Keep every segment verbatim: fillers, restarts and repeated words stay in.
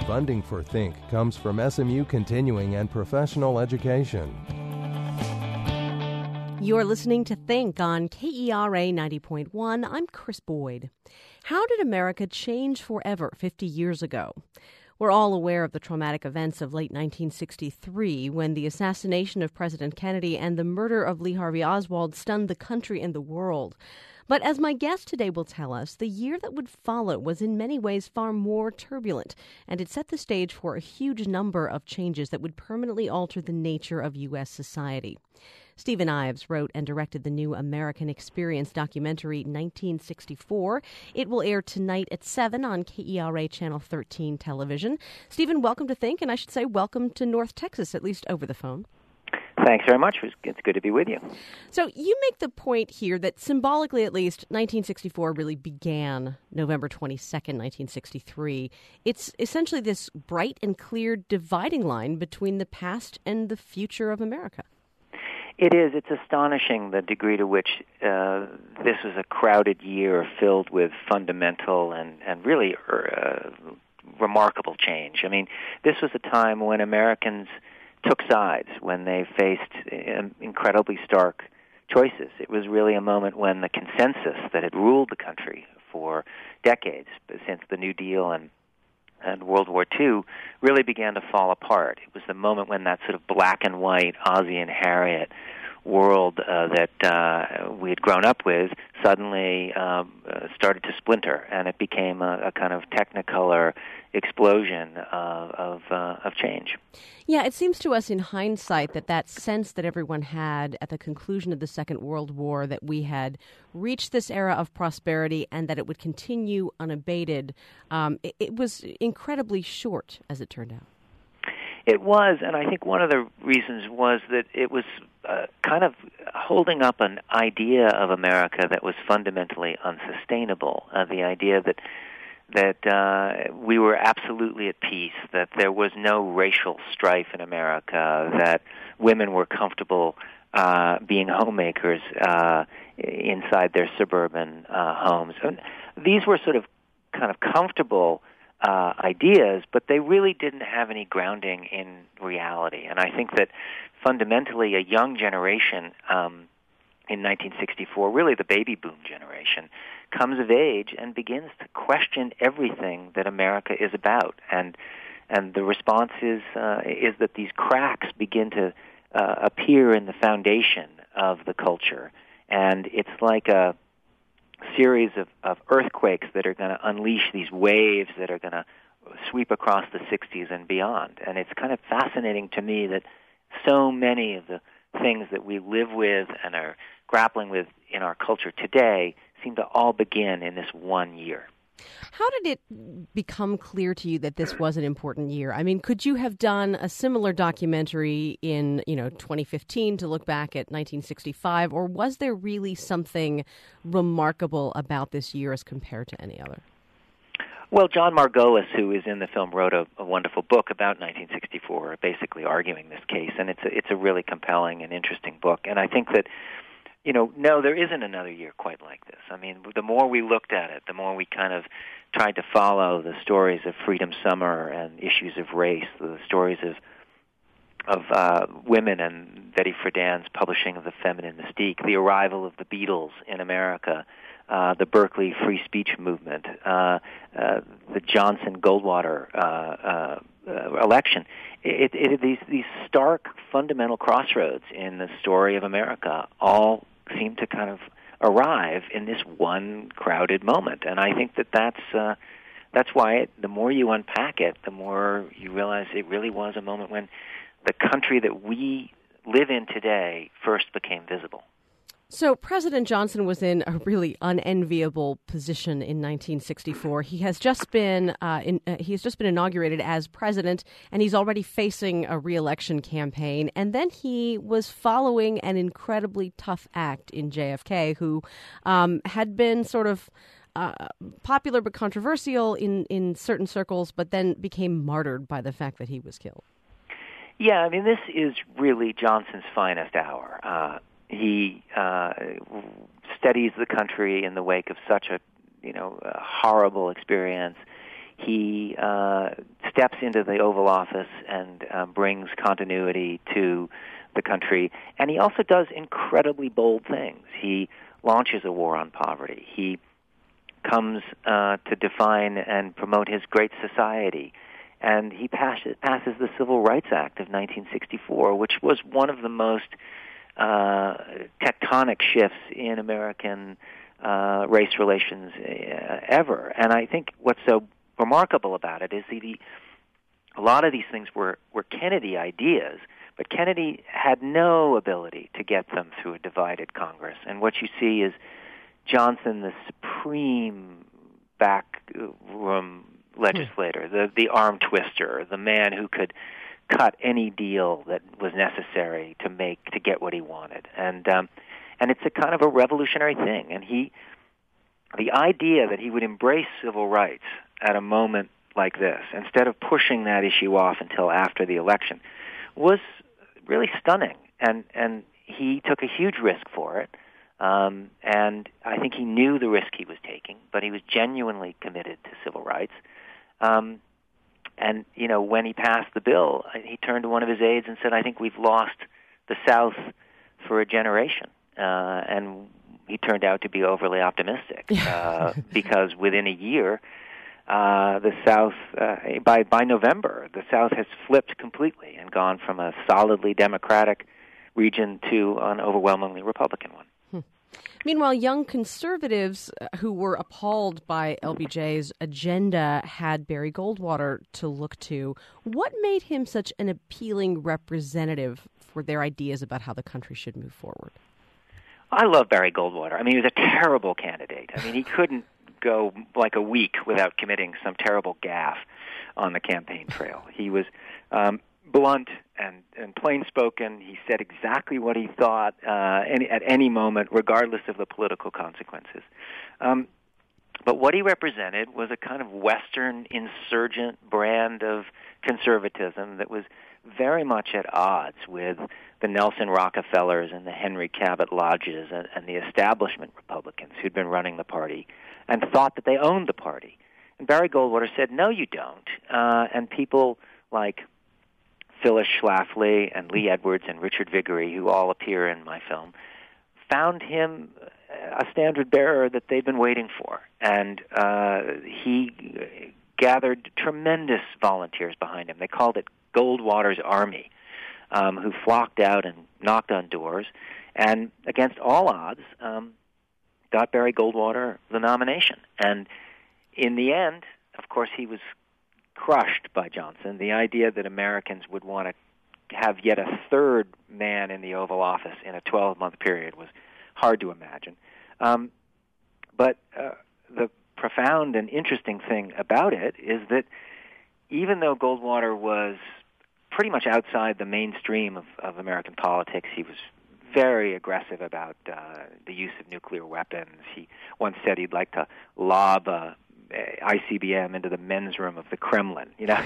Funding for Think comes from S M U Continuing and Professional Education. You're listening to Think on K E R A ninety point one. I'm Chris Boyd. How did America change forever fifty years ago? We're all aware of the traumatic events of late nineteen sixty-three when the assassination of President Kennedy and the murder of Lee Harvey Oswald stunned the country and the world. But as my guest today will tell us, the year that would follow was in many ways far more turbulent, and it set the stage for a huge number of changes that would permanently alter the nature of U S society. Stephen Ives wrote and directed the new American Experience documentary nineteen sixty-four. It will air tonight at seven on K E R A Channel thirteen television. Stephen, welcome to Think, and I should say welcome to North Texas, at least over the phone. Thanks very much. It's good to be with you. So you make the point here that symbolically, at least, nineteen sixty-four really began November twenty-second, nineteen sixty-three. It's essentially this bright and clear dividing line between the past and the future of America. It is. It's astonishing the degree to which uh, this was a crowded year filled with fundamental and, and really uh, remarkable change. I mean, this was a time when Americans took sides, when they faced incredibly stark choices. It was really a moment when the consensus that had ruled the country for decades, since the New Deal and and World War Two, really began to fall apart. It was the moment when that sort of black and white Ozzie and Harriet world uh, that uh, we had grown up with suddenly um, uh, started to splinter, and it became a, a kind of technicolor explosion of of, uh, of change. Yeah, it seems to us in hindsight that that sense that everyone had at the conclusion of the Second World War that we had reached this era of prosperity and that it would continue unabated, um, it, it was incredibly short, as it turned out. It was, and I think one of the reasons was that it was uh, kind of holding up an idea of America that was fundamentally unsustainable, uh, the idea that that uh, we were absolutely at peace, that there was no racial strife in America, that women were comfortable uh, being homemakers uh, inside their suburban uh, homes. And these were sort of kind of comfortable uh, ideas, but they really didn't have any grounding in reality. And I think that fundamentally a young generation um, in nineteen sixty-four, really the baby boom generation, comes of age and begins to question everything that America is about, and and the response is uh, is that these cracks begin to uh, appear in the foundation of the culture, and it's like a series of, of earthquakes that are going to unleash these waves that are going to sweep across the sixties and beyond. And it's kind of fascinating to me that so many of the things that we live with and are grappling with in our culture today seem to all begin in this one year. How did it become clear to you that this was an important year? I mean, could you have done a similar documentary in, you know, twenty fifteen to look back at nineteen sixty-five, or was there really something remarkable about this year as compared to any other? Well, John Margolis, who is in the film, wrote a, a wonderful book about nineteen sixty-four, basically arguing this case, and it's a, it's a really compelling and interesting book. And I think that, you know, no, there isn't another year quite like this. I mean, the more we looked at it, the more we kind of tried to follow the stories of Freedom Summer and issues of race, the stories of of uh, women and Betty Friedan's publishing of The Feminine Mystique, the arrival of the Beatles in America, uh, the Berkeley free speech movement, uh, uh, the Johnson-Goldwater uh, uh, uh, election. It, it, these, these stark, fundamental crossroads in the story of America all seem to kind of arrive in this one crowded moment. And I think that that's, uh, that's why it, the more you unpack it, the more you realize it really was a moment when the country that we live in today first became visible. So President Johnson was in a really unenviable position in nineteen sixty-four. He has just been uh, in, uh, he has just been inaugurated as president, and he's already facing a re-election campaign. And then he was following an incredibly tough act in J F K, who um, had been sort of uh, popular but controversial in, in certain circles, but then became martyred by the fact that he was killed. Yeah, I mean, this is really Johnson's finest hour. Uh, he uh, steadies the country in the wake of such a, you know, a horrible experience. He uh, steps into the Oval Office and um, brings continuity to the country. And he also does incredibly bold things. He launches a war on poverty. He comes uh, to define and promote his Great Society. And he passes, passes the Civil Rights Act of nineteen sixty-four, which was one of the most uh, tectonic shifts in American uh, race relations uh, ever. And I think what's so remarkable about it is that he, a lot of these things were, were Kennedy ideas, but Kennedy had no ability to get them through a divided Congress. And what you see is Johnson, the supreme backroom legislator, the, the arm twister, the man who could cut any deal that was necessary to make to get what he wanted. And um, and it's a kind of a revolutionary thing. And he, the idea that he would embrace civil rights at a moment like this, instead of pushing that issue off until after the election, was really stunning. And and he took a huge risk for it. Um, and I think he knew the risk he was taking, but he was genuinely committed to civil rights. Um, and, you know, when he passed the bill, he turned to one of his aides and said, I think we've lost the South for a generation. Uh, and he turned out to be overly optimistic uh, because within a year, uh, the South, uh, by, by November, the South has flipped completely and gone from a solidly Democratic region to an overwhelmingly Republican one. Meanwhile, young conservatives who were appalled by L B J's agenda had Barry Goldwater to look to. What made him such an appealing representative for their ideas about how the country should move forward? I love Barry Goldwater. I mean, he was a terrible candidate. I mean, he couldn't go like a week without committing some terrible gaffe on the campaign trail. He was um, blunt and, and plain-spoken. He said exactly what he thought uh, any, at any moment, regardless of the political consequences. Um, but what he represented was a kind of Western insurgent brand of conservatism that was very much at odds with the Nelson Rockefellers and the Henry Cabot Lodges and, and the establishment Republicans who'd been running the party and thought that they owned the party. And Barry Goldwater said, no, you don't. Uh, and people like Phyllis Schlafly and Lee Edwards and Richard Viguerie, who all appear in my film, found him a standard bearer that they'd been waiting for. And uh, he gathered tremendous volunteers behind him. They called it Goldwater's Army, um, who flocked out and knocked on doors, and against all odds, um, got Barry Goldwater the nomination. And in the end, of course, he was crushed by Johnson. The idea that Americans would want to have yet a third man in the Oval Office in a twelve-month period was hard to imagine. Um, but uh, the profound and interesting thing about it is that even though Goldwater was pretty much outside the mainstream of, of American politics, he was very aggressive about uh, the use of nuclear weapons. He once said he'd like to lob a I C B M into the men's room of the Kremlin. You know,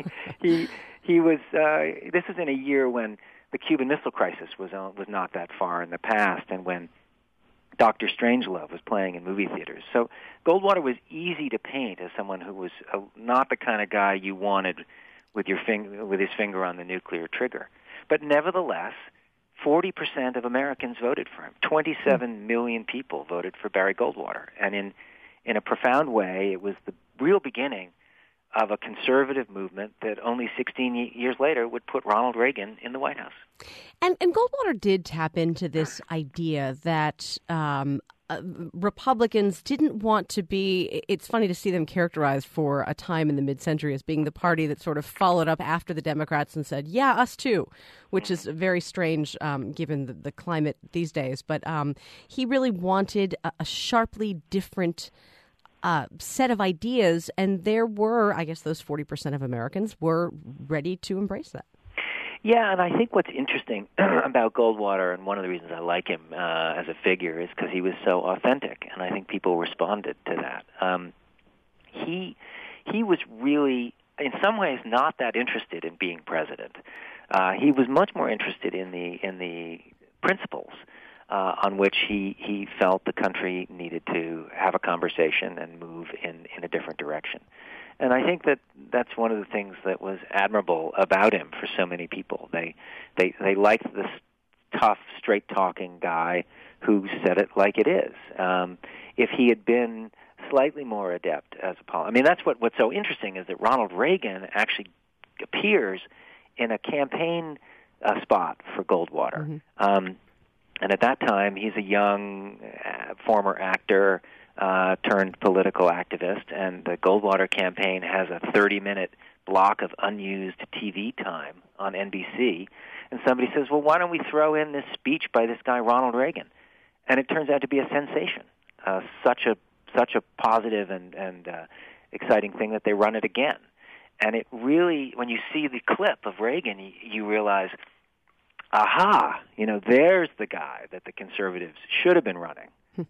he he was. Uh, this is in a year when the Cuban Missile Crisis was uh, was not that far in the past, and when Doctor Strangelove was playing in movie theaters. So Goldwater was easy to paint as someone who was uh, not the kind of guy you wanted with your finger with his finger on the nuclear trigger. But nevertheless, forty percent of Americans voted for him. twenty-seven million people voted for Barry Goldwater, and in In a profound way, it was the real beginning of a conservative movement that only sixteen years later would put Ronald Reagan in the White House. And, and Goldwater did tap into this idea that um, uh, Republicans didn't want to be, it's funny to see them characterized for a time in the mid-century as being the party that sort of followed up after the Democrats and said, yeah, us too, which is very strange um, given the, the climate these days. But um, he really wanted a, a sharply different uh, set of ideas, and there were, I guess those forty percent of Americans were ready to embrace that. Yeah, and I think what's interesting about Goldwater, and one of the reasons I like him uh, as a figure, is because he was so authentic, and I think people responded to that. Um, he he was really, in some ways, not that interested in being president. Uh, he was much more interested in the in the principles uh, on which he, he felt the country needed to have a conversation and move in, in a different direction. And I think that that's one of the things that was admirable about him for so many people. They they they liked this tough, straight-talking guy who said it like it is. Um, if he had been slightly more adept as a politician, I mean, that's what what's so interesting is that Ronald Reagan actually appears in a campaign uh, spot for Goldwater. Mm-hmm. Um, and at that time, he's a young uh, former actor uh, turned political activist, and the Goldwater campaign has a thirty-minute block of unused T V time on N B C, and somebody says, well, why don't we throw in this speech by this guy, Ronald Reagan? And it turns out to be a sensation, uh, such a such a positive and, and uh, exciting thing that they run it again. And it really, when you see the clip of Reagan, you, you realize, aha, you know, there's the guy that the conservatives should have been running.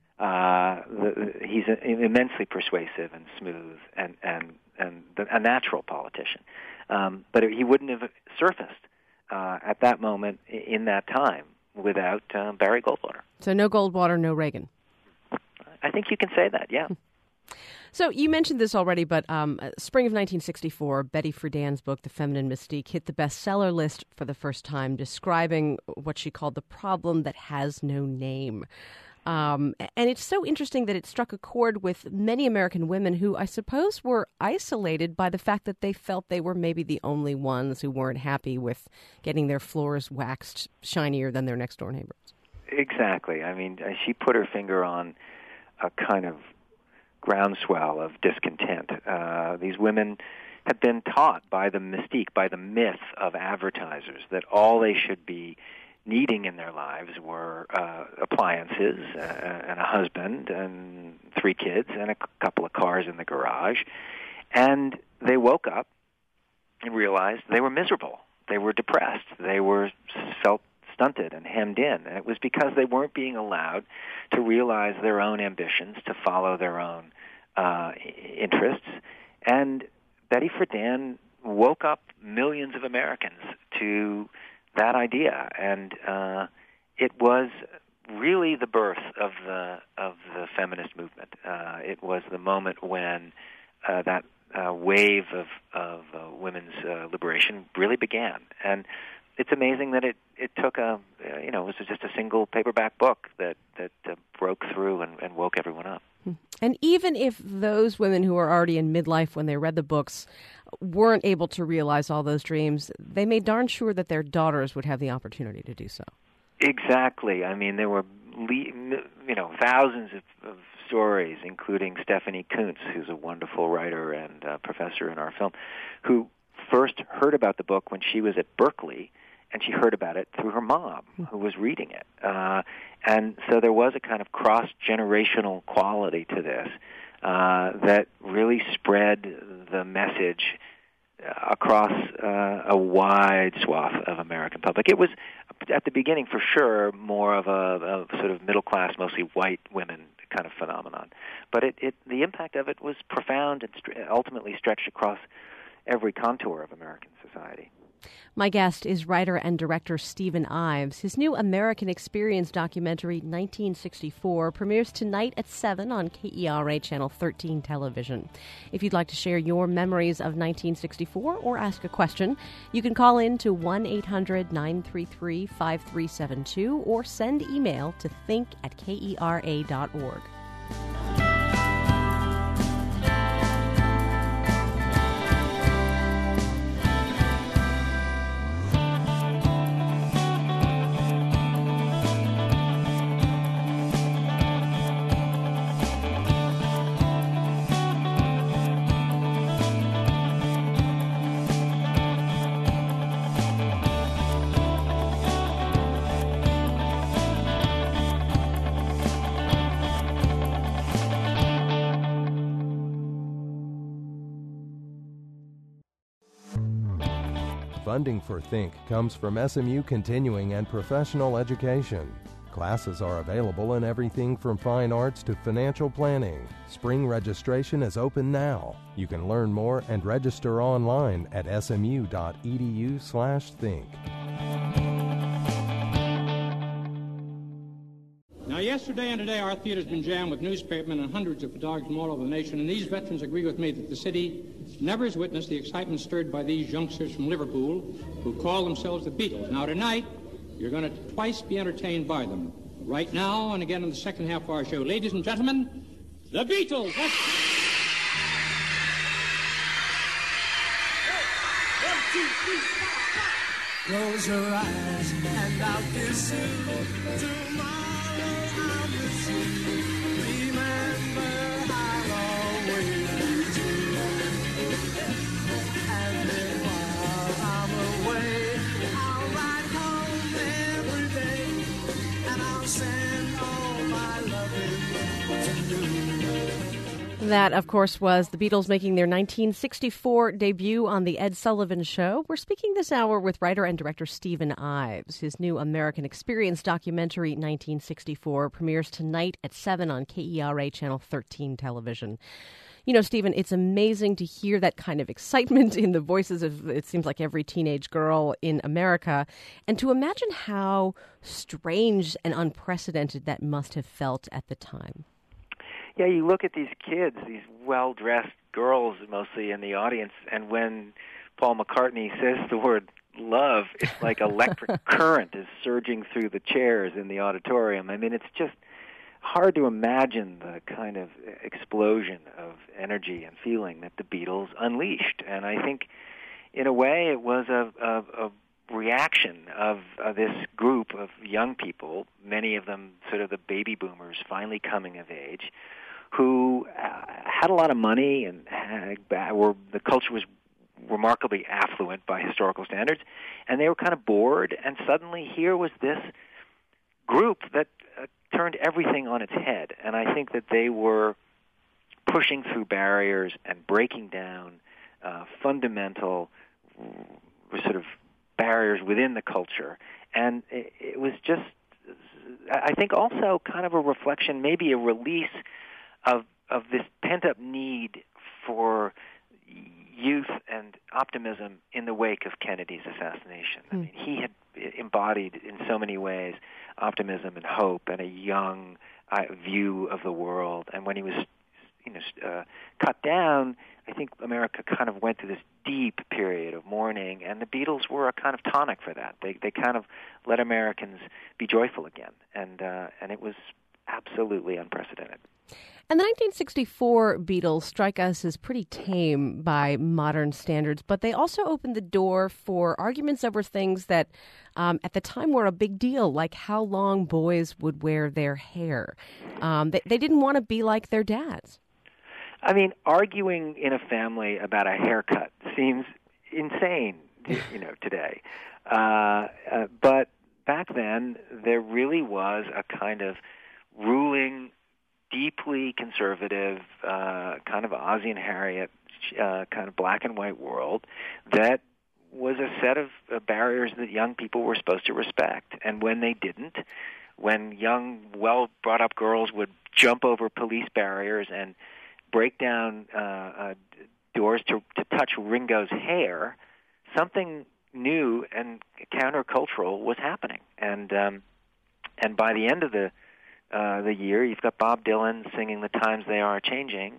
uh, the, the, he's a, immensely persuasive and smooth and and and the, a natural politician. Um, but he wouldn't have surfaced uh, at that moment in that time without uh, Barry Goldwater. So no Goldwater, no Reagan. I think you can say that, yeah. So you mentioned this already, but um, spring of nineteen sixty-four, Betty Friedan's book, The Feminine Mystique, hit the bestseller list for the first time, describing what she called the problem that has no name. Um, and it's so interesting that it struck a chord with many American women who, I suppose, were isolated by the fact that they felt they were maybe the only ones who weren't happy with getting their floors waxed shinier than their next-door neighbors. Exactly. I mean, she put her finger on a kind of groundswell of discontent. Uh, these women had been taught by the mystique, by the myth of advertisers, that all they should be needing in their lives were uh, appliances uh, and a husband and three kids and a c- couple of cars in the garage. And they woke up and realized they were miserable. They were depressed. They were felt stunted and hemmed in. And it was because they weren't being allowed to realize their own ambitions, to follow their own uh, interests. And Betty Friedan woke up millions of Americans to that idea, and uh, it was really the birth of the of the feminist movement. Uh, it was the moment when uh, that uh, wave of of uh, women's uh, liberation really began, and it's amazing that it, it took a uh, you know it was just a single paperback book that that uh, broke through and, and woke everyone up. And even if those women who were already in midlife when they read the books weren't able to realize all those dreams, they made darn sure that their daughters would have the opportunity to do so. Exactly. I mean, there were you know thousands of, of stories, including Stephanie Kuntz, who's a wonderful writer and uh, professor in our film, who first heard about the book when she was at Berkeley, and she heard about it through her mom, who was reading it. Uh, and so there was a kind of cross-generational quality to this uh, that really spread the message across uh, a wide swath of American public. It was, at the beginning, for sure, more of a, a sort of middle-class, mostly white women kind of phenomenon. But it, it, the impact of it was profound and st- ultimately stretched across every contour of American society. My guest is writer and director Stephen Ives. His new American Experience documentary, nineteen sixty-four, premieres tonight at seven on K E R A Channel thirteen television. If you'd like to share your memories of nineteen sixty-four or ask a question, you can call in to one eight hundred nine three three five three seven two or send email to think at K E R A dot org. Funding for Think comes from S M U Continuing and Professional Education. Classes are available in everything from fine arts to financial planning. Spring registration is open now. You can learn more and register online at smu.edu slash think. Now, yesterday Yesterday and today, our theater's been jammed with newspapermen and hundreds of photographers from all over the nation, and these veterans agree with me that the city never has witnessed the excitement stirred by these youngsters from Liverpool who call themselves the Beatles. Now, tonight, you're going to twice be entertained by them. Right now, and again in the second half of our show. Ladies and gentlemen, the Beatles! Let's... Close your eyes and I'll kiss you. Tomorrow I'll miss you. Remember, I'll always do. And then while I'm away, I'll ride home every day. And I'll send all my loving to you. That, of course, was the Beatles making their nineteen sixty-four debut on The Ed Sullivan Show. We're speaking this hour with writer and director Stephen Ives. His new American Experience documentary, nineteen sixty-four, premieres tonight at seven on K E R A Channel thirteen television. You know, Stephen, it's amazing to hear that kind of excitement in the voices of, it seems like, every teenage girl in America, and to imagine how strange and unprecedented that must have felt at the time. Yeah, you look at these kids, these well-dressed girls mostly in the audience, and when Paul McCartney says the word love, it's like electric current is surging through the chairs in the auditorium. I mean, it's just hard to imagine the kind of explosion of energy and feeling that the Beatles unleashed. And I think, in a way, it was a, a, a reaction of uh, this group of young people, many of them sort of the baby boomers finally coming of age, who uh, had a lot of money and had, were the culture was remarkably affluent by historical standards, and they were kind of bored, and suddenly here was this group that uh, turned everything on its head. And I think that they were pushing through barriers and breaking down uh, fundamental uh, sort of barriers within the culture. And it, it was just, I think, also kind of a reflection, maybe a release of of this pent-up need for youth and optimism in the wake of Kennedy's assassination. I mean, he had embodied in so many ways optimism and hope and a young uh, view of the world. And when he was, you know, uh, cut down, I think America kind of went through this deep period of mourning, and the Beatles were a kind of tonic for that. They they kind of let Americans be joyful again, and uh, and it was absolutely unprecedented. And the nineteen sixty-four Beatles strike us as pretty tame by modern standards, but they also opened the door for arguments over things that um, at the time were a big deal, like how long boys would wear their hair. Um, they, they didn't want to be like their dads. I mean, arguing in a family about a haircut seems insane, you know, today. Uh, uh, but back then, there really was a kind of ruling, deeply conservative, uh, kind of Ozzie and Harriet, uh, kind of black and white world that was a set of uh, barriers that young people were supposed to respect. And when they didn't, when young, well-brought-up girls would jump over police barriers and break down uh, uh, doors to, to touch Ringo's hair, something new and countercultural was happening. And um, and by the end of the Uh, the year, you've got Bob Dylan singing "The Times They Are Changing,"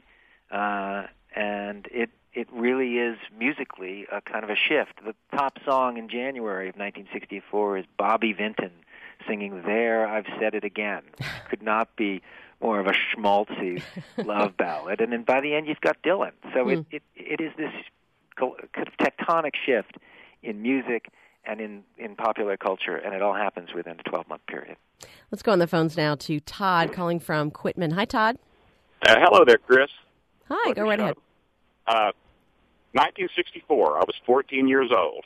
uh, and it it really is musically a kind of a shift. The top song in January of nineteen sixty-four is Bobby Vinton singing "There I've Said It Again." Could not be more of a schmaltzy love ballad. And then by the end, you've got Dylan. So mm. it, it it is this kind of tectonic shift in music and in, in popular culture, and it all happens within a twelve-month period. Let's go on the phones now to Todd calling from Quitman. Hi, Todd. Uh, hello there, Chris. Hi, Love go right ahead. Uh, nineteen sixty-four, I was fourteen years old.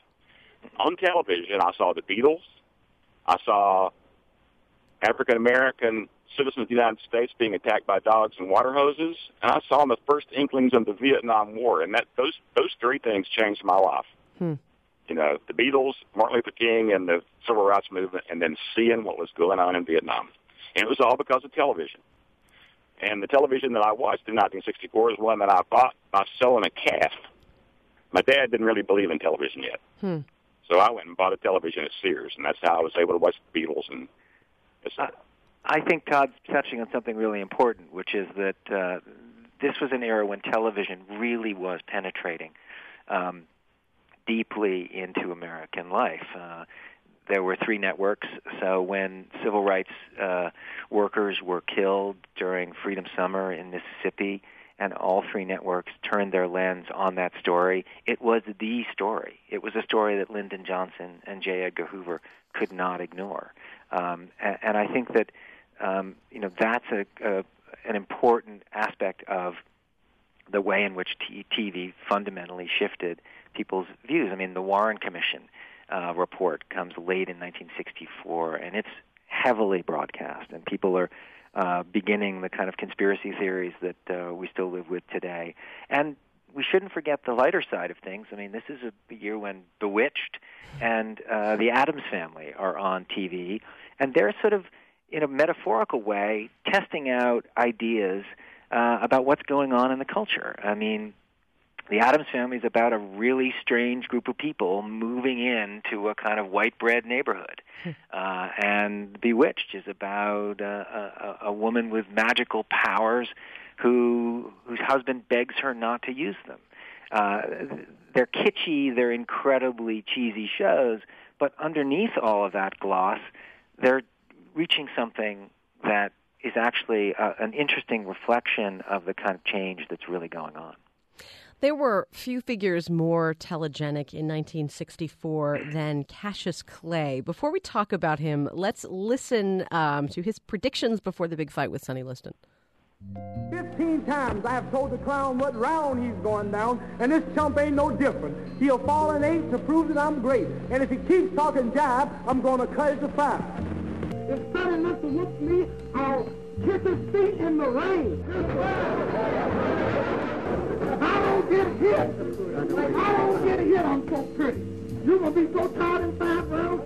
On television, I saw the Beatles. I saw African-American citizens of the United States being attacked by dogs and water hoses, and I saw the first inklings of the Vietnam War, and that those those three things changed my life. Hmm. You know, the Beatles, Martin Luther King, and the Civil Rights Movement, and then seeing what was going on in Vietnam. And it was all because of television. And the television that I watched in nineteen sixty-four is one that I bought by selling a calf. My dad didn't really believe in television yet. Hmm. So I went and bought a television at Sears, and that's how I was able to watch the Beatles. And it's not, I think Todd's touching on something really important, which is that uh, this was an era when television really was penetrating um, deeply into American life. Uh, there were three networks, so when civil rights uh, workers were killed during Freedom Summer in Mississippi, and all three networks turned their lens on that story, it was the story. It was a story that Lyndon Johnson and J. Edgar Hoover could not ignore. Um, and, and I think that um, you know that's a, a an important aspect of the way in which t- TV fundamentally shifted people's views. I mean, the Warren Commission uh, report comes late in nineteen sixty-four, and it's heavily broadcast, and people are uh, beginning the kind of conspiracy theories that uh, we still live with today. And we shouldn't forget the lighter side of things. I mean, this is a year when Bewitched and uh, the Addams Family are on T V, and they're sort of, in a metaphorical way, testing out ideas uh, about what's going on in the culture. I mean, the Addams Family is about a really strange group of people moving into a kind of white bread neighborhood. Uh, and Bewitched is about uh, a, a woman with magical powers who whose husband begs her not to use them. Uh, they're kitschy, they're incredibly cheesy shows, but underneath all of that gloss, they're reaching something that is actually uh, an interesting reflection of the kind of change that's really going on. There were few figures more telegenic in nineteen sixty-four than Cassius Clay. Before we talk about him, let's listen um, to his predictions before the big fight with Sonny Liston. Fifteen times I have told the clown what round he's going down, and this chump ain't no different. He'll fall an eight to prove that I'm great, and if he keeps talking jive, I'm going to cut it to five. If Sonny Liston hits me, I'll kiss his feet in the rain. If I don't get hit, if I don't get hit, I'm so pretty. You're going to be so tired in five rounds.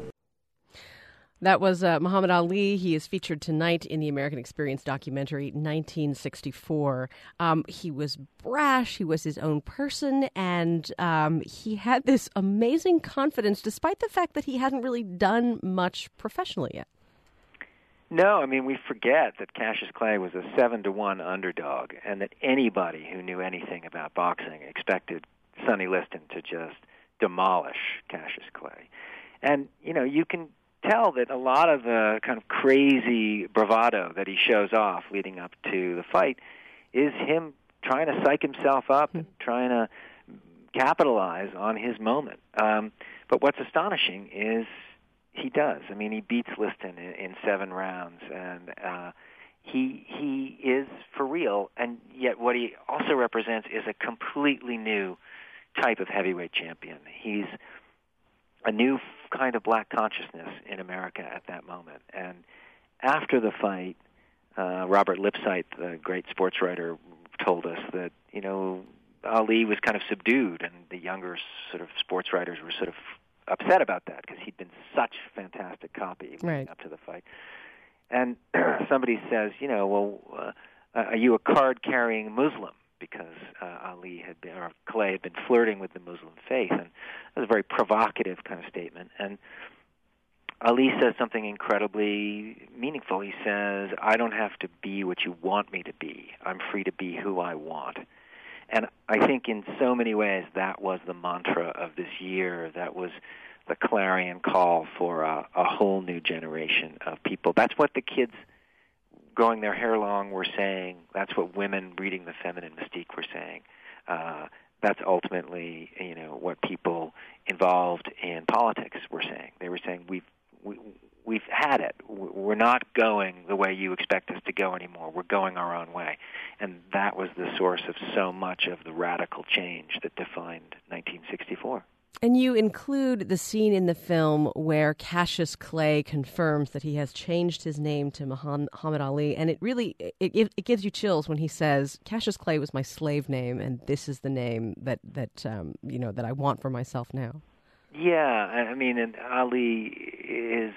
That was uh, Muhammad Ali. He is featured tonight in the American Experience documentary nineteen sixty-four. Um, he was brash, he was his own person, and um, he had this amazing confidence despite the fact that he hadn't really done much professionally yet. No, I mean, we forget that Cassius Clay was a seven to one underdog, and that anybody who knew anything about boxing expected Sonny Liston to just demolish Cassius Clay. And, you know, you can tell that a lot of the kind of crazy bravado that he shows off leading up to the fight is him trying to psych himself up and trying to capitalize on his moment. Um, but what's astonishing is he does. I mean, he beats Liston in, in seven rounds, and uh, he he is for real. And yet, what he also represents is a completely new type of heavyweight champion. He's a new kind of black consciousness in America at that moment. And after the fight, uh, Robert Lipsyte, the great sports writer, told us that you know Ali was kind of subdued, and the younger sort of sports writers were sort of upset about that because he'd been such fantastic copy leading right. up to the fight. And somebody says, you know, well, uh, are you a card-carrying Muslim? Because uh, Ali had been, or Clay had been flirting with the Muslim faith, and it was a very provocative kind of statement. And Ali says something incredibly meaningful. He says, I don't have to be what you want me to be. I'm free to be who I want. And I think in so many ways that was the mantra of this year. That was the clarion call for a, a whole new generation of people. That's what the kids growing their hair long were saying. That's what women reading The Feminine Mystique were saying. Uh, that's ultimately, you know, what people involved in politics were saying. They were saying, we've we, we've had it. We're not going the way you expect us to go anymore. We're going our own way. And that was the source of so much of the radical change that defined nineteen sixty-four. And you include the scene in the film where Cassius Clay confirms that he has changed his name to Muhammad Ali, and it really it, it gives you chills when he says, Cassius Clay was my slave name, and this is the name that that um, you know that I want for myself now. Yeah, I mean, and Ali is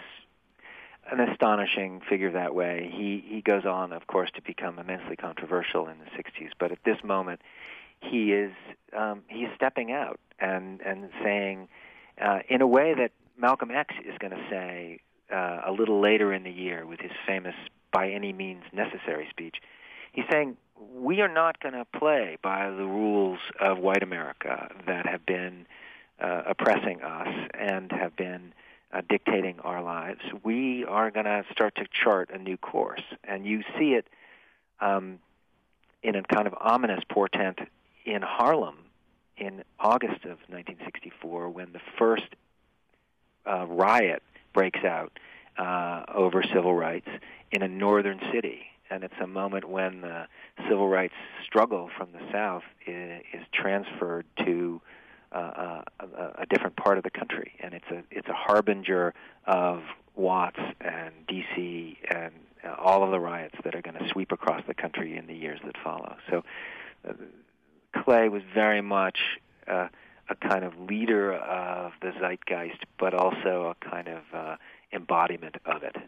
an astonishing figure that way. He he goes on, of course, to become immensely controversial in the sixties, but at this moment, he is um, he's stepping out and and saying, uh, in a way that Malcolm X is going to say uh, a little later in the year with his famous by any means necessary speech. He's saying we are not going to play by the rules of white America that have been uh, oppressing us and have been uh, dictating our lives. We are going to start to chart a new course. And you see it um, in a kind of ominous portent in Harlem in August of nineteen sixty-four, when the first uh, riot breaks out uh, over civil rights in a northern city. And it's a moment when the civil rights struggle from the South is, is transferred to uh, a, a different part of the country, and it's a it's a harbinger of Watts and D C and uh, all of the riots that are going to sweep across the country in the years that follow. So uh, Clay was very much uh, a kind of leader of the zeitgeist, but also a kind of uh, embodiment of it.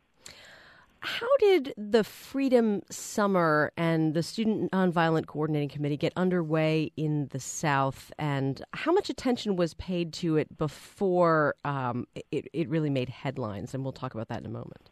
How did the Freedom Summer and the Student Nonviolent Coordinating Committee get underway in the South, and how much attention was paid to it before um, it, it really made headlines? And we'll talk about that in a moment.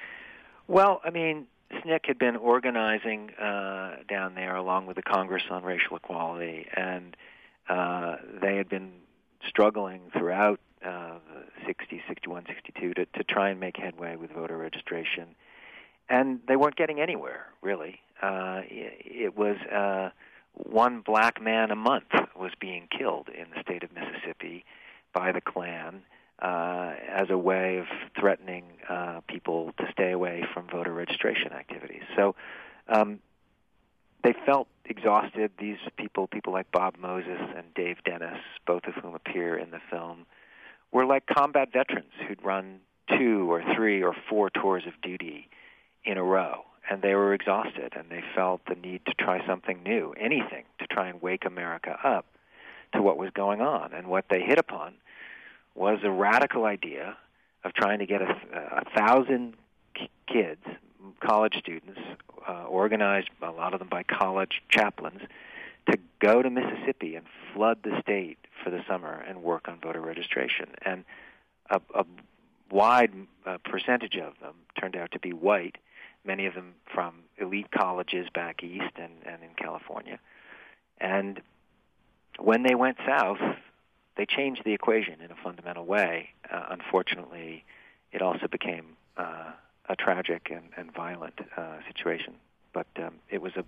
Well, I mean, S N C C had been organizing uh, down there along with the Congress on Racial Equality, and uh, they had been struggling throughout uh, the sixties, sixty-one, sixty-two to, to try and make headway with voter registration. And they weren't getting anywhere, really. Uh, it, it was uh, one black man a month was being killed in the state of Mississippi by the Klan uh, as a way of threatening uh, people to stay away from voter registration activities. So um, they felt exhausted. These people, people like Bob Moses and Dave Dennis, both of whom appear in the film, were like combat veterans who'd run two or three or four tours of duty in a row, and they were exhausted, and they felt the need to try something new, anything, to try and wake America up to what was going on. And what they hit upon was a radical idea of trying to get a, a thousand kids, college students, uh, organized, a lot of them by college chaplains, to go to Mississippi and flood the state for the summer and work on voter registration. And a, a wide uh, percentage of them turned out to be white, many of them from elite colleges back east and, and in California. And when they went south, they changed the equation in a fundamental way. Uh, unfortunately, it also became uh, a tragic and, and violent uh, situation. But um, it was a,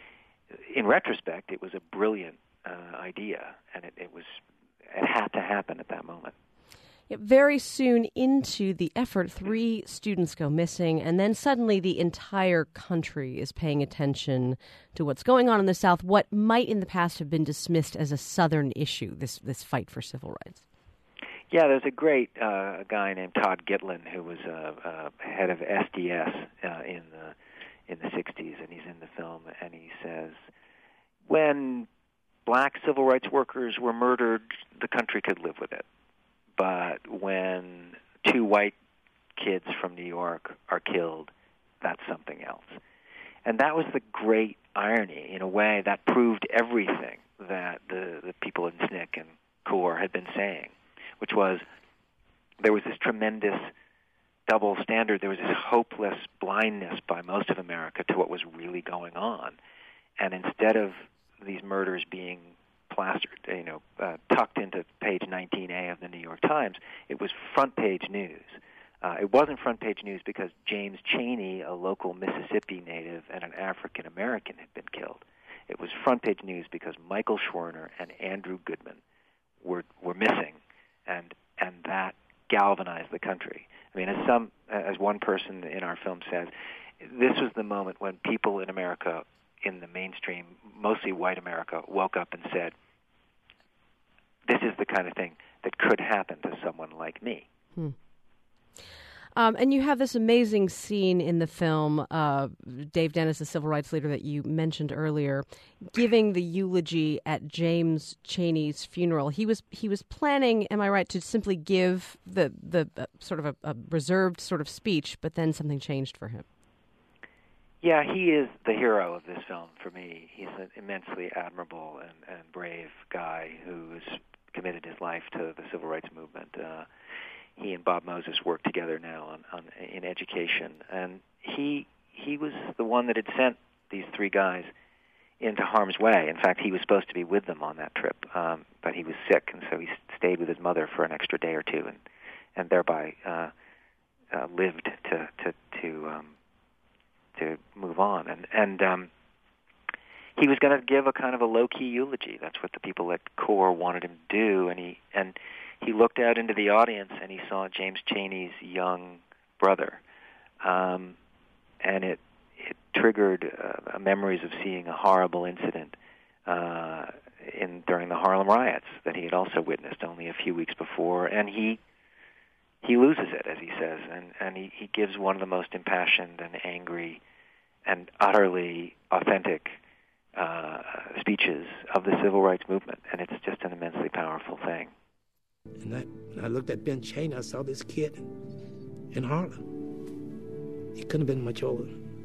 in retrospect, it was a brilliant uh, idea, and it, it was, it had to happen at that moment. Very soon into the effort, three students go missing, and then suddenly the entire country is paying attention to what's going on in the South, what might in the past have been dismissed as a Southern issue, this this fight for civil rights. Yeah, there's a great uh, guy named Todd Gitlin who was uh, uh, head of S D S uh, in the in the sixties, and he's in the film, and he says, when black civil rights workers were murdered, the country could live with it. But when two white kids from New York are killed, that's something else. And that was the great irony. In a way, that proved everything that the, the people in S N C C and CORE had been saying, which was there was this tremendous double standard. There was this hopeless blindness by most of America to what was really going on. And instead of these murders being plastered, you know, uh, tucked into page nineteen A of the New York Times, it was front page news. Uh, it wasn't front page news because James Chaney, a local Mississippi native and an African American, had been killed. It was front page news because Michael Schwerner and Andrew Goodman were were missing, and and that galvanized the country. I mean, as some as one person in our film says, this was the moment when people in America, in the mainstream, mostly white America, woke up and said, this is the kind of thing that could happen to someone like me. Hmm. Um, and you have this amazing scene in the film, uh, Dave Dennis, the civil rights leader that you mentioned earlier, giving the eulogy at James Chaney's funeral. He was he was planning, am I right, to simply give the, the uh, sort of a, a reserved sort of speech, but then something changed for him. Yeah, he is the hero of this film for me. He's an immensely admirable and, and brave guy who has committed his life to the civil rights movement. Uh, he and Bob Moses work together now on, on in education. And he he was the one that had sent these three guys into harm's way. In fact, he was supposed to be with them on that trip, um, but he was sick, and so he stayed with his mother for an extra day or two, and and thereby uh, uh, lived to to to um, to move on. And and um, he was going to give a kind of a low-key eulogy. That's what the people at CORE wanted him to do, and he and he looked out into the audience and he saw James Chaney's young brother, um, and it it triggered uh, memories of seeing a horrible incident uh, in during the Harlem riots that he had also witnessed only a few weeks before, and he he loses it, as he says, and and he, he gives one of the most impassioned and angry and utterly authentic uh, speeches of the civil rights movement, and it's just an immensely powerful thing. And I, when I looked at Ben Chaney, I saw this kid in Harlem. He couldn't have been much older.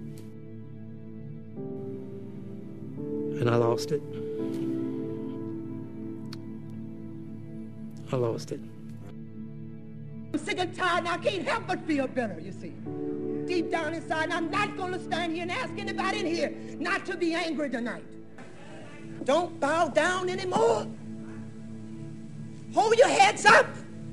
And I lost it. I lost it. I'm sick and tired, and I can't help but feel better, you see. Deep down inside, and I'm not going to stand here and ask anybody in here not to be angry tonight. Don't bow down anymore. Hold your heads up.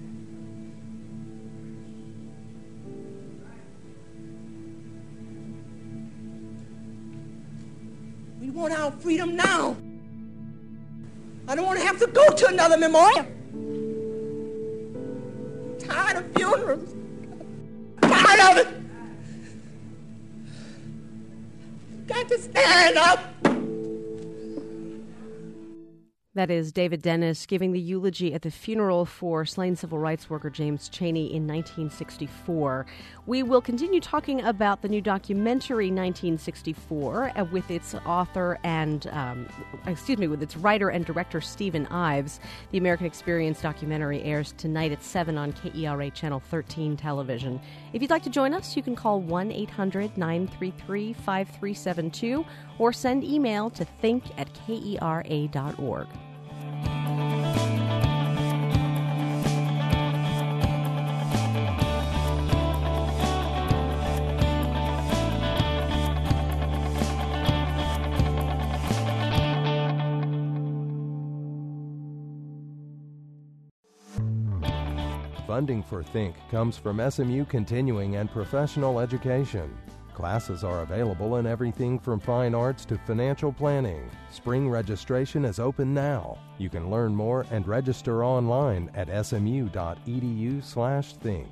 We want our freedom now. I don't want to have to go to another memorial. I'm tired of funerals. I'm tired of it. Got to stand up. That is David Dennis giving the eulogy at the funeral for slain civil rights worker James Chaney in nineteen sixty-four. We will continue talking about the new documentary nineteen sixty-four uh, with its author and, um, excuse me, with its writer and director Stephen Ives. The American Experience documentary airs tonight at seven on K E R A Channel thirteen television. If you'd like to join us, you can call one eight hundred nine three three five three seven two or send email to think at K E R A dot org. Funding for Think comes from S M U Continuing and Professional Education. Classes are available in everything from fine arts to financial planning. Spring registration is open now. You can learn more and register online at smu.edu slash think.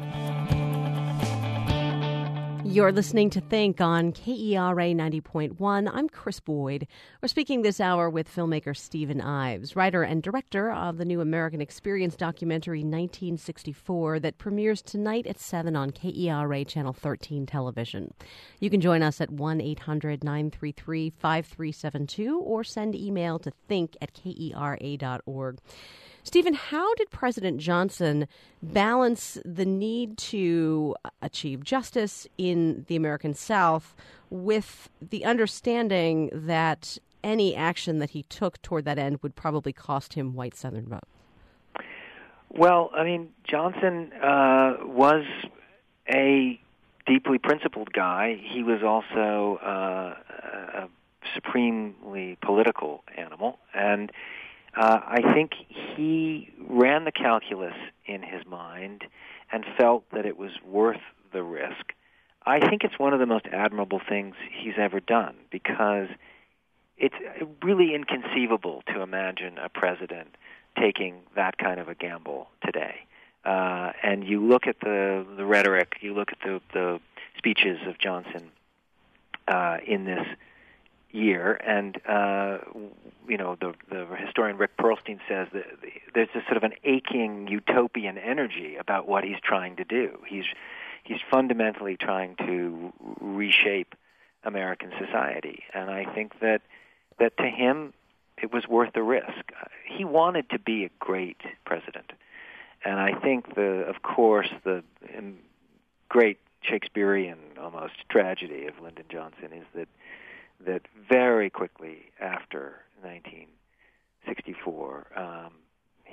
You're listening to Think on K E R A ninety point one. I'm Chris Boyd. We're speaking this hour with filmmaker Stephen Ives, writer and director of the new American Experience documentary nineteen sixty-four that premieres tonight at seven on K E R A Channel thirteen television. You can join us at one eight hundred nine three three five three seven two or send email to think at K E R A dot org. Stephen, how did President Johnson balance the need to achieve justice in the American South with the understanding that any action that he took toward that end would probably cost him white Southern votes? Well, I mean, Johnson uh, was a deeply principled guy. He was also uh, a supremely political animal, and Uh, I think he ran the calculus in his mind and felt that it was worth the risk. I think it's one of the most admirable things he's ever done, because it's really inconceivable to imagine a president taking that kind of a gamble today. Uh, and you look at the, the rhetoric, you look at the, the speeches of Johnson uh, in this year, and uh, you know, the, the historian Rick Perlstein says that there's this sort of an aching utopian energy about what he's trying to do. He's he's fundamentally trying to reshape American society, and I think that that to him it was worth the risk. He wanted to be a great president, and I think the, of course, the um, great Shakespearean almost tragedy of Lyndon Johnson is that. that very quickly after nineteen sixty-four, um,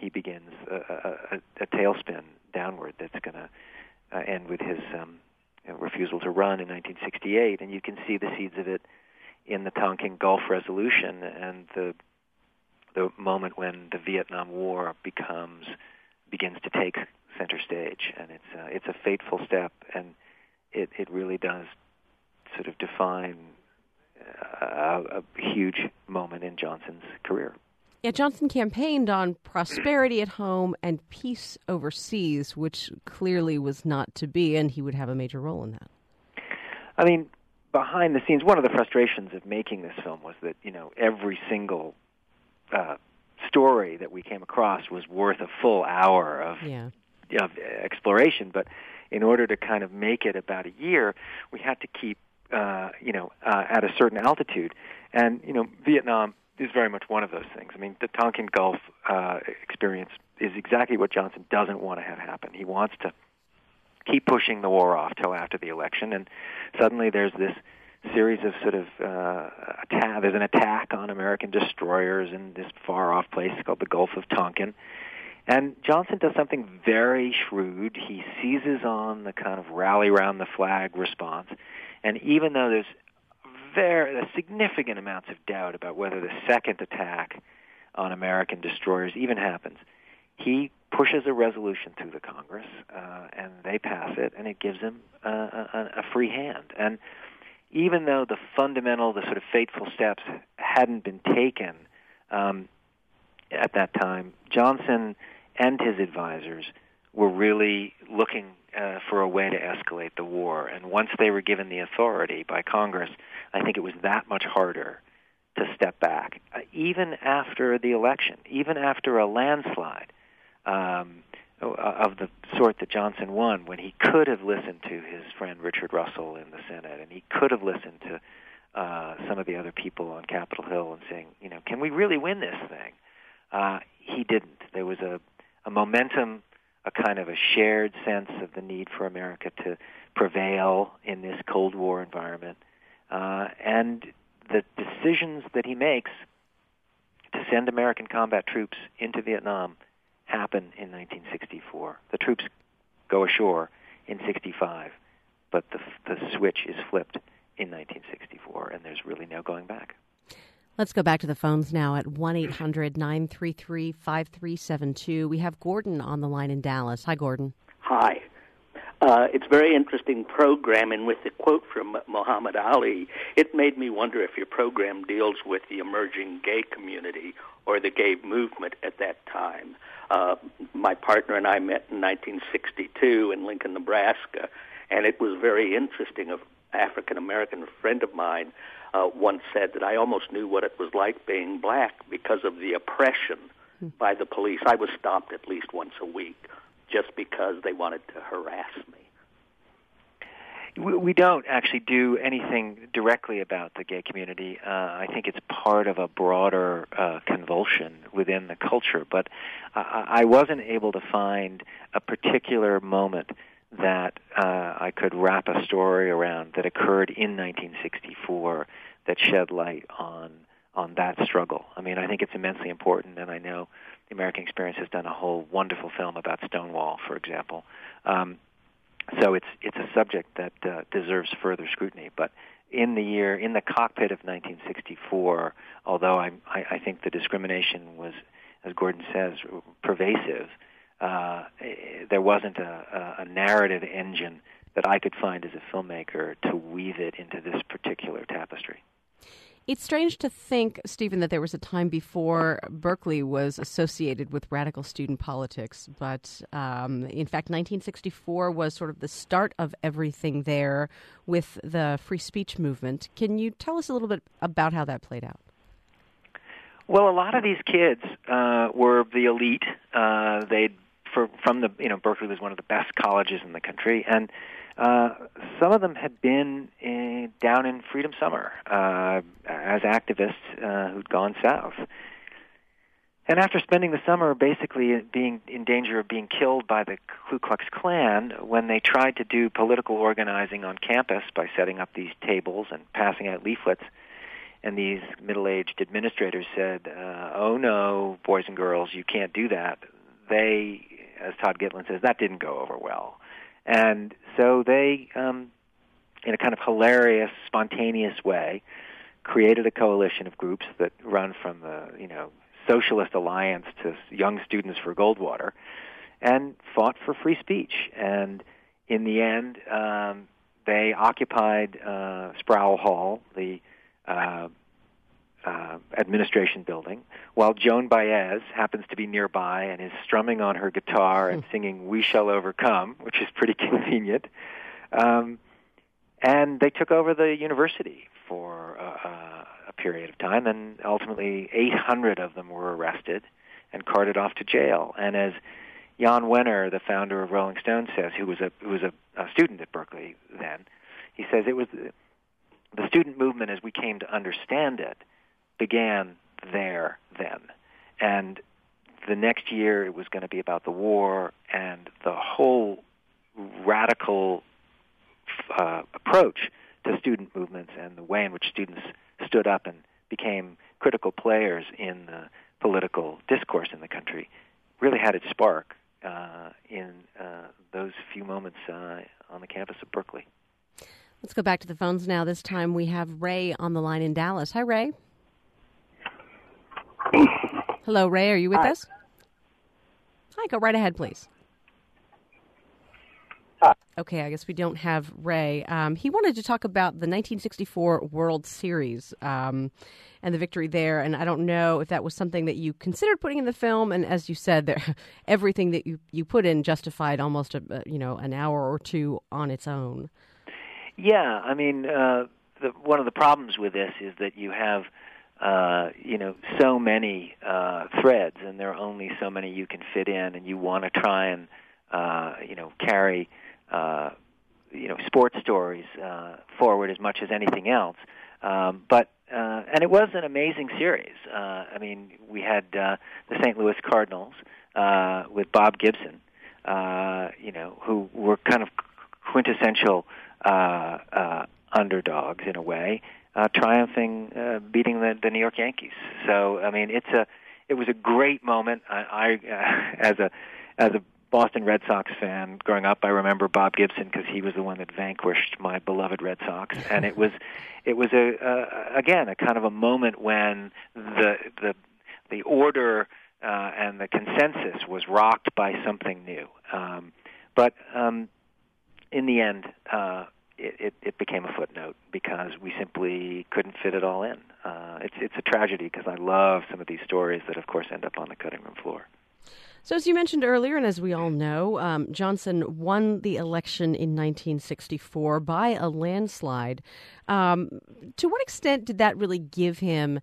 he begins a, a, a tailspin downward that's going to uh, end with his um, refusal to run in nineteen sixty-eight, and you can see the seeds of it in the Tonkin Gulf Resolution and the the moment when the Vietnam War becomes begins to take center stage, and it's uh, it's a fateful step, and it it really does sort of define a, a huge moment in Johnson's career. Yeah, Johnson campaigned on prosperity at home and peace overseas, which clearly was not to be, and he would have a major role in that. I mean, behind the scenes, one of the frustrations of making this film was that, you know, every single uh, story that we came across was worth a full hour of, yeah. of exploration. But in order to kind of make it about a year, we had to keep, uh, you know, uh, at a certain altitude. And, you know, Vietnam is very much one of those things. I mean, the Tonkin Gulf uh, experience is exactly what Johnson doesn't want to have happen. He wants to keep pushing the war off till after the election, and suddenly there's this series of sort of uh, attack. There's an attack on American destroyers in this far-off place called the Gulf of Tonkin. And Johnson does something very shrewd. He seizes on the kind of rally round the flag response, and even though there's very significant amounts of doubt about whether the second attack on American destroyers even happens, he pushes a resolution through the Congress, uh, and they pass it, and it gives him uh, a, a free hand. And even though the fundamental, the sort of fateful steps hadn't been taken um, at that time, Johnson and his advisors were really looking uh, for a way to escalate the war. And once they were given the authority by Congress, I think it was that much harder to step back. Uh, even after the election, even after a landslide um, of the sort that Johnson won, when he could have listened to his friend Richard Russell in the Senate, and he could have listened to uh, some of the other people on Capitol Hill and saying, you know, can we really win this thing? Uh, he didn't. There was a, a momentum, a kind of a shared sense of the need for America to prevail in this Cold War environment. Uh, and the decisions that he makes to send American combat troops into Vietnam happen in nineteen sixty-four. The troops go ashore in sixty-five, but the, the switch is flipped in nineteen sixty-four, and there's really no going back. Let's go back to the phones now at one eight hundred nine three three five three seven two. We have Gordon on the line in Dallas. Hi, Gordon. Hi. Uh, it's very interesting program, and with the quote from Muhammad Ali, it made me wonder if your program deals with the emerging gay community or the gay movement at that time. Uh, my partner and I met in nineteen sixty-two in Lincoln, Nebraska, and it was very interesting. An African-American friend of mine uh, once said that I almost knew what it was like being black because of the oppression hmm. by the police. I was stopped at least once a week just because they wanted to harass me. We don't actually do anything directly about the gay community. Uh, I think it's part of a broader uh, convulsion within the culture. But I, I wasn't able to find a particular moment that uh, I could wrap a story around that occurred in nineteen sixty-four that shed light on on that struggle. I mean, I think it's immensely important, and I know the American Experience has done a whole wonderful film about Stonewall, for example. Um, So it's it's a subject that uh, deserves further scrutiny. But in the year, in the cockpit of nineteen sixty-four, although I, I, I think the discrimination was, as Gordon says, pervasive, uh, there wasn't a, a narrative engine that I could find as a filmmaker to weave it into this particular tapestry. It's strange to think, Stephen, that there was a time before Berkeley was associated with radical student politics. But um, in fact, nineteen sixty-four was sort of the start of everything there with the free speech movement. Can you tell us a little bit about how that played out? Well, a lot of these kids uh, were the elite. Uh, they'd for, from the you know Berkeley was one of the best colleges in the country, and Uh, some of them had been in, down in Freedom Summer uh, as activists uh, who'd gone south. And after spending the summer basically being in danger of being killed by the Ku Klux Klan, when they tried to do political organizing on campus by setting up these tables and passing out leaflets, and these middle-aged administrators said, uh, oh no, boys and girls, you can't do that. they, as Todd Gitlin says, that didn't go over well. And so they, um, in a kind of hilarious, spontaneous way, created a coalition of groups that run from the, you know, Socialist Alliance to Young Students for Goldwater, and fought for free speech. And in the end, um, they occupied uh, Sproul Hall, the uh, uh, administration building, while Joan Baez happens to be nearby and is strumming on her guitar and singing "We Shall Overcome," which is pretty convenient. Um, and they took over the university for uh, uh, a period of time, and ultimately eight hundred of them were arrested and carted off to jail. And as Jan Wenner, the founder of Rolling Stone, says, who was a who was a, a student at Berkeley then, he says it was the, the student movement, as we came to understand it, began there then. And the next year it was going to be about the war, and the whole radical uh, approach to student movements and the way in which students stood up and became critical players in the political discourse in the country really had its spark uh, in uh, those few moments uh, on the campus of Berkeley. Let's go back to the phones now. This time we have Ray on the line in Dallas. Hi, Ray. Hello, Ray. Are you with Hi. us? Hi, go right ahead, please. Hi. Okay, I guess we don't have Ray. Um, he wanted to talk about the nineteen sixty-four World Series um, and the victory there, and I don't know if that was something that you considered putting in the film, and as you said, there, everything that you, you put in justified almost a, you know an hour or two on its own. Yeah, I mean, uh, the, one of the problems with this is that you have, uh, you know, so many uh, threads, and there are only so many you can fit in, and you want to try and, uh, you know, carry, uh, you know, sports stories uh, forward as much as anything else. Um, but uh, and it was an amazing series. Uh, I mean, we had uh, the Saint Louis Cardinals uh, with Bob Gibson, uh, you know, who were kind of quintessential Uh, uh, underdogs in a way, uh, triumphing, uh, beating the, the New York Yankees. So I mean, it's a, it was a great moment. I, I uh, as a, as a Boston Red Sox fan growing up, I remember Bob Gibson because he was the one that vanquished my beloved Red Sox, and it was, it was a, uh, again, a kind of a moment when the the the order uh, and the consensus was rocked by something new. Um, but um, in the end, uh, it, it, it became a footnote because we simply couldn't fit it all in. Uh, it's it's a tragedy because I love some of these stories that, of course, end up on the cutting room floor. So as you mentioned earlier, and as we all know, um, Johnson won the election in nineteen sixty-four by a landslide. Um, to what extent did that really give him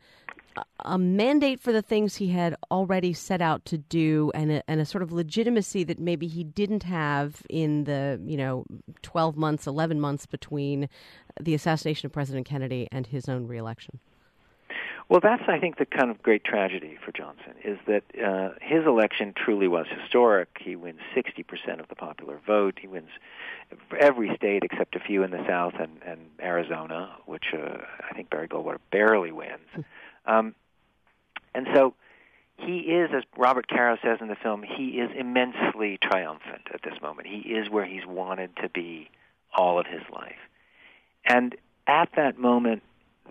a mandate for the things he had already set out to do, and a, and a sort of legitimacy that maybe he didn't have in the, you know, twelve months, eleven months between the assassination of President Kennedy and his own reelection? Well, that's, I think, the kind of great tragedy for Johnson, is that uh, his election truly was historic. He wins sixty percent of the popular vote. He wins every state except a few in the South and, and Arizona, which uh, I think Barry Goldwater barely wins. Um, and so he is, as Robert Caro says in the film, he is immensely triumphant at this moment. He is where he's wanted to be all of his life. And at that moment,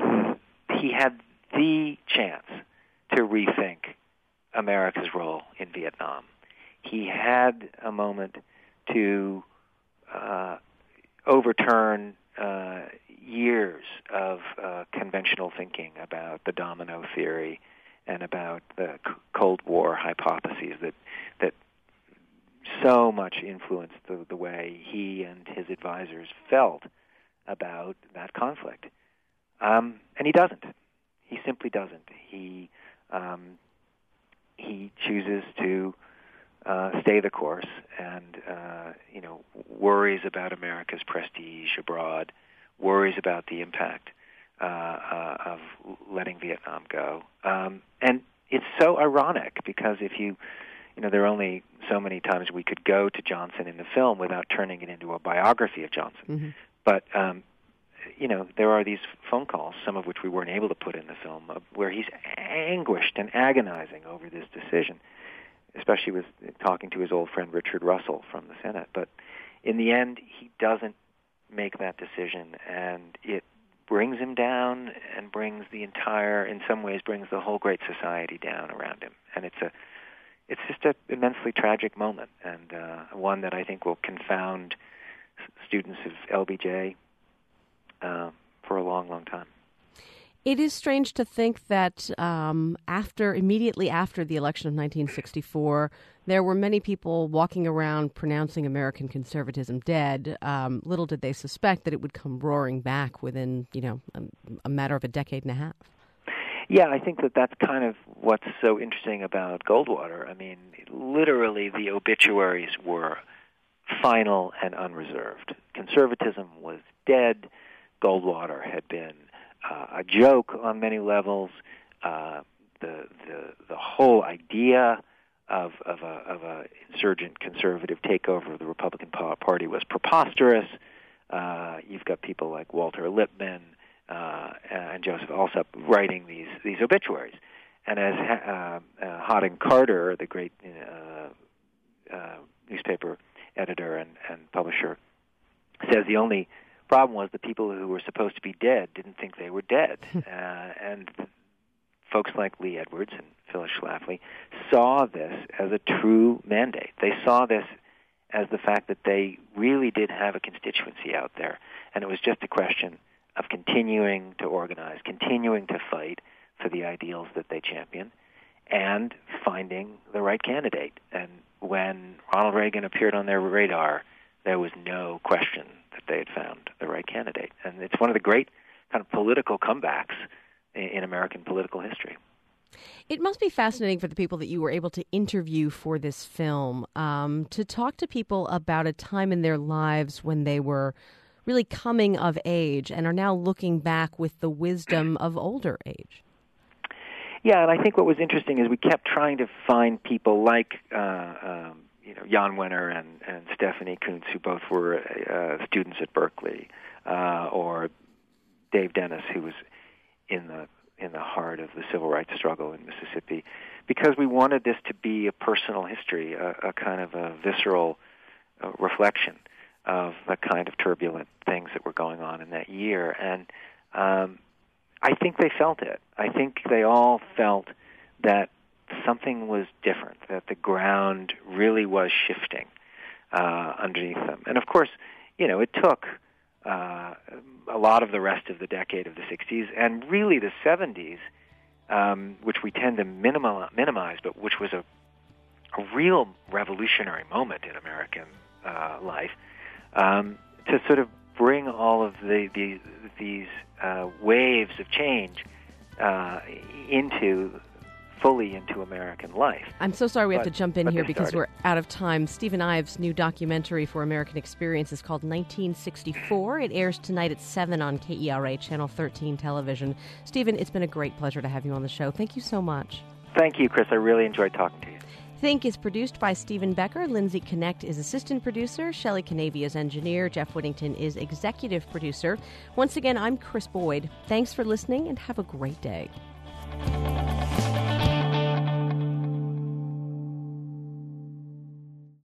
he had the chance to rethink America's role in Vietnam. He had a moment to uh, overturn uh, years of uh, conventional thinking about the domino theory and about the C- Cold War hypotheses that that so much influenced the, the way he and his advisors felt about that conflict. Um, and he doesn't. He simply doesn't. He um, he chooses to uh, stay the course and uh, you know worries about America's prestige abroad, worries about the impact uh, uh, of letting Vietnam go. Um, and it's so ironic because if you, you know, there are only so many times we could go to Johnson in the film without turning it into a biography of Johnson. Mm-hmm. But, um, you know, there are these phone calls, some of which we weren't able to put in the film, uh, where he's anguished and agonizing over this decision. especially with talking to his old friend Richard Russell from the Senate. But in the end, he doesn't make that decision, and it brings him down and brings the entire, in some ways, brings the whole Great Society down around him. And it's a, it's just an immensely tragic moment, and uh, one that I think will confound students of L B J uh, for a long, long time. It is strange to think that um, after, immediately after the election of nineteen sixty-four, there were many people walking around pronouncing American conservatism dead. Um, little did they suspect that it would come roaring back within, you know, a, a matter of a decade and a half. Yeah, I think that that's kind of what's so interesting about Goldwater. I mean, literally the obituaries were final and unreserved. Conservatism was dead. Goldwater had been uh, a joke on many levels. Uh, the the the whole idea of of a of a insurgent conservative takeover of the Republican Party was preposterous. Uh, you've got people like Walter Lippmann uh, and Joseph Alsop writing these these obituaries, and as uh, uh, Harding Carter, the great uh, uh, newspaper editor and, and publisher, says, the only problem was the people who were supposed to be dead didn't think they were dead. uh, and folks like Lee Edwards and Phyllis Schlafly saw this as a true mandate. They saw this as the fact that they really did have a constituency out there, and it was just a question of continuing to organize, continuing to fight for the ideals that they champion, and finding the right candidate. And when Ronald Reagan appeared on their radar, there was no question that they had found the right candidate. And it's one of the great kind of political comebacks in American political history. It must be fascinating for the people that you were able to interview for this film, um, to talk to people about a time in their lives when they were really coming of age and are now looking back with the wisdom of older age. Yeah, and I think what was interesting is we kept trying to find people like uh, um, you know, Jan Wenner and, and Stephanie Kuntz, who both were uh, students at Berkeley, uh, or Dave Dennis, who was in the in the heart of the civil rights struggle in Mississippi, because we wanted this to be a personal history, a, a kind of a visceral uh, reflection of the kind of turbulent things that were going on in that year. And um, I think they felt it. I think they all felt that something was different, that the ground really was shifting uh, underneath them. And of course, you know, it took uh, a lot of the rest of the decade of the sixties and really the seventies, um, which we tend to minima- minimize, but which was a, a real revolutionary moment in American uh, life, um, to sort of bring all of the, the these uh, waves of change uh, into fully into American life. I'm so sorry we but, have to jump in here because started. we're out of time. Stephen Ives' new documentary for American Experience is called nineteen sixty-four. It airs tonight at seven on K E R A Channel thirteen television. Stephen, it's been a great pleasure to have you on the show. Thank you so much. Thank you, Chris. I really enjoyed talking to you. Think is produced by Stephen Becker. Lindsay Connect is assistant producer. Shelley Canavia is engineer. Jeff Whittington is executive producer. Once again, I'm Chris Boyd. Thanks for listening and have a great day.